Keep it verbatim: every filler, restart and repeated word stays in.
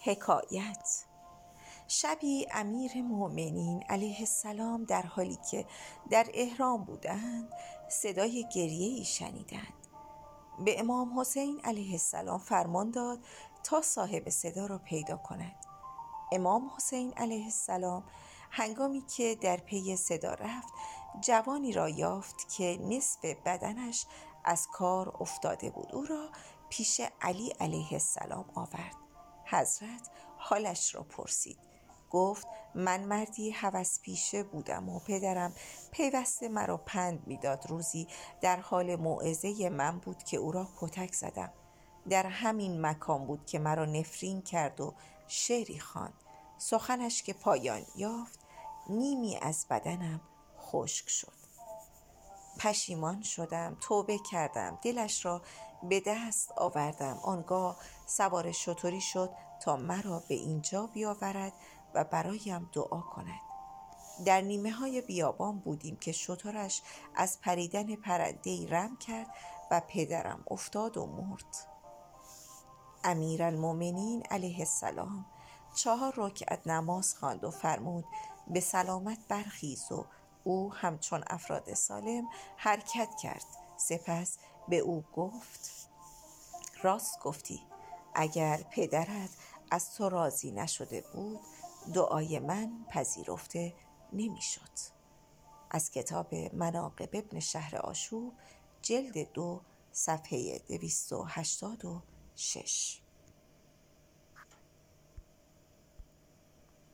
حکایت. شبی امیر مؤمنین علیه السلام در حالی که در احرام بودند صدای گریه‌ای شنیدند. به امام حسین علیه السلام فرمان داد تا صاحب صدا را پیدا کند. امام حسین علیه السلام هنگامی که در پی صدا رفت، جوانی را یافت که نصف بدنش از کار افتاده بود. او را پیش علی علیه السلام آورد. حضرت حالش را پرسید. گفت من مردی هوس پیشه بودم و پدرم پیوسته مرا پند میداد. روزی در حال موعظه من بود که او را کتک زدم. در همین مکان بود که مرا نفرین کرد و شعری خواند. سخنش که پایان یافت، نیمی از بدنم خشک شد. پشیمان شدم، توبه کردم، دلش را به دست آوردم. آنگاه سوار شتری شد تا مرا به اینجا بیاورد و برایم دعا کند. در نیمه های بیابان بودیم که شترش از پریدن پرنده‌ای رم کرد و پدرم افتاد و مرد. امیرالمؤمنین علیه السلام چهار رکعت نماز خواند و فرمود به سلامت برخیز و او همچون افراد سالم حرکت کرد. سپس به او گفت راست گفتی. اگر پدرت از تو راضی نشده بود، دعای من پذیرفته نمیشد. از کتاب مناقب ابن شهر آشوب، جلد دو، صفحه دویست و هشتاد و شش.